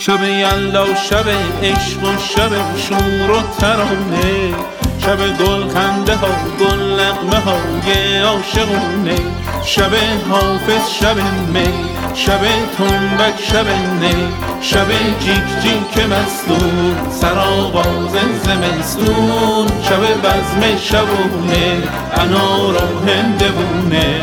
شب یلدا، شب عشق و شب شور و ترانه، شب گل خنده ها، گل نغمه های عاشقونه، شب حافظ، شب می، شب تنبک، شب نی، شب جیک جیک مستون، سرآغاز زمستون، شب بزم شبونه، انار و هندوونه.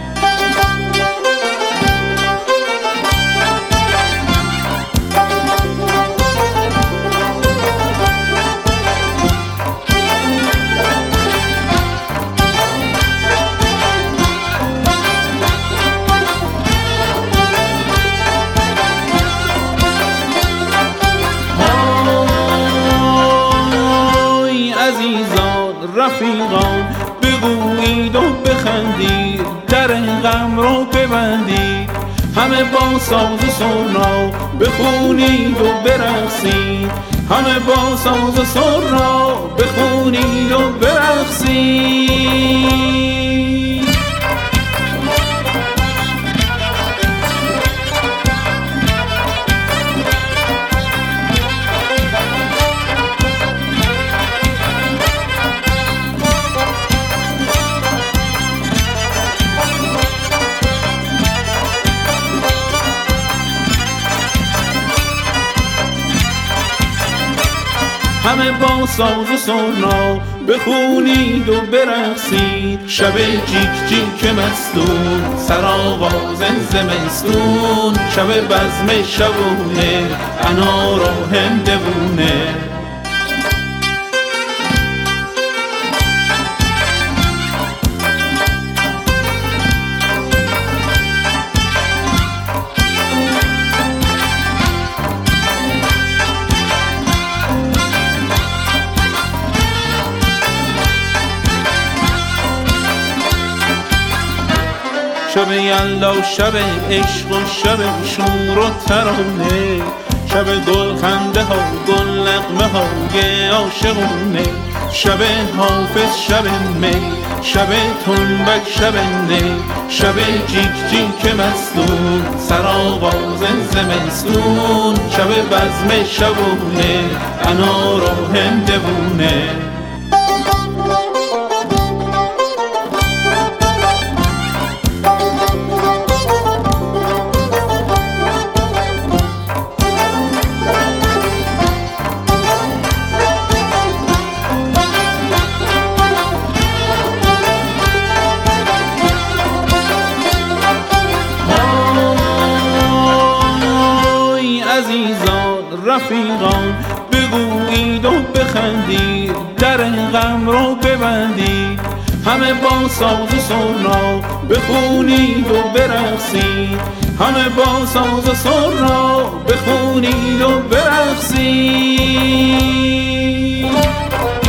رفیقان بگویید و بخندید، در غم رو ببندید، همه با ساز و سرنا بخونید و برقصید، همه با ساز و سرنا بخونید و برقصید. همه با ساز و سرنا بخونید و برقصید، شب جیک جیک مستون، سرآغاز زمستون، شب بزم شبونه، انار و هندوونه. شب یلدا، شب عشق و شب شور و ترانه، شب گل خنده ها، گل نغمه های عاشقونه، شب حافظ، شب می، شب تنبک، شب نی، شب جیک جیک مستون، سرآغاز زمستون، شب بزم شبونه، انار و هندوونه. رفیقان بگویید و بخندید، در غم رو ببندید، همه با ساز و سرنا بخونید و برقصید، همه با ساز و سرنا بخونید و برقصید.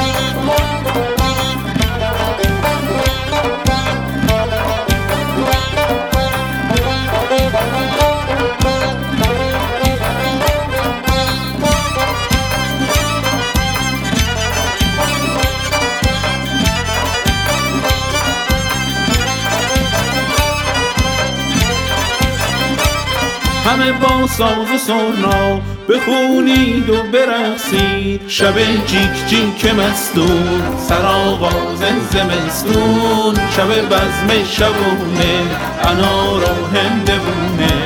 همه با ساز و سرنا بخونید و برقصید، شب جیک جیک مستون، سرآغاز زمستون، شب بزم شبونه، انار و هندوونه.